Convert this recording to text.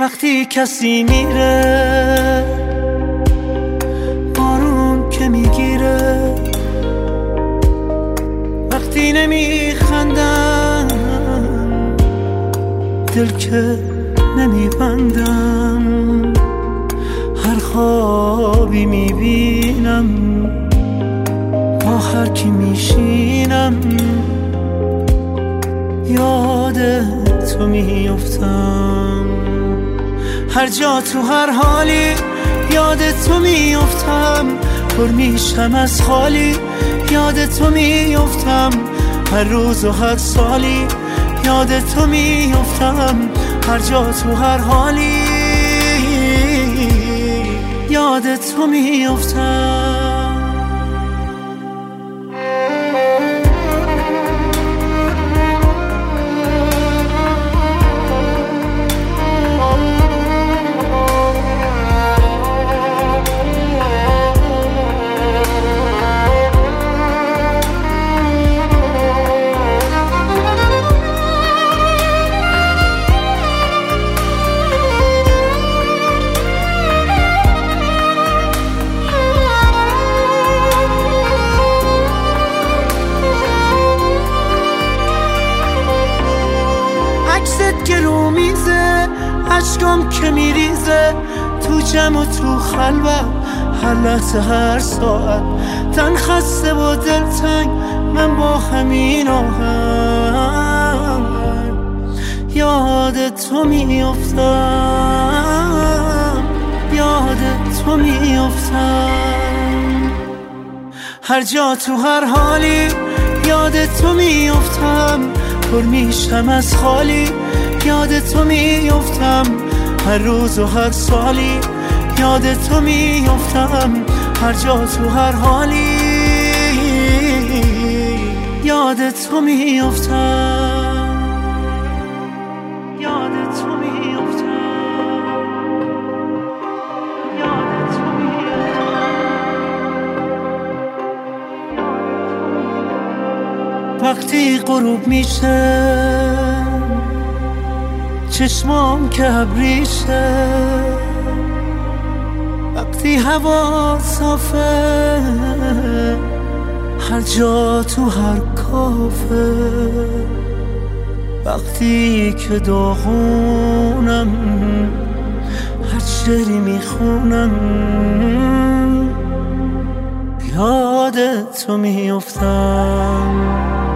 وقتی کسی میره، بارون که میگیره، وقتی نمیخندم، دل که نمیبندم، هر خوابی میبینم، با هر کی میشینم، یاد تو میافتم. هر جا تو هر حالی یاد تو میافتم، پر میشم از خالی یاد تو میافتم، هر روز و هر سالی یاد تو میافتم، هر جا تو هر حالی یاد تو میافتم. که رو میزه، عشقم که میریزه، تو جمع و تو خلوت، هر لحظه هر ساعت، تن خسته و دلتنگ، من با همین آهنگ یاد تو میافتم، یاد تو میافتم. هر جا تو هر حالی یاد تو میافتم، پر میشم از خالی یاد تو میافتم، هر روز و هر سالی یاد تو میافتم، هر جا تو هر حالی یاد تو میافتم، یاد تو میافتم، یاد تو میافتم. وقتی غروب میشه، چشمام که ابریشه، وقتی هوا صافه، هر جا تو هر کافه، وقتی که داغونم، هر شعری میخونم، یاد تو میافتم.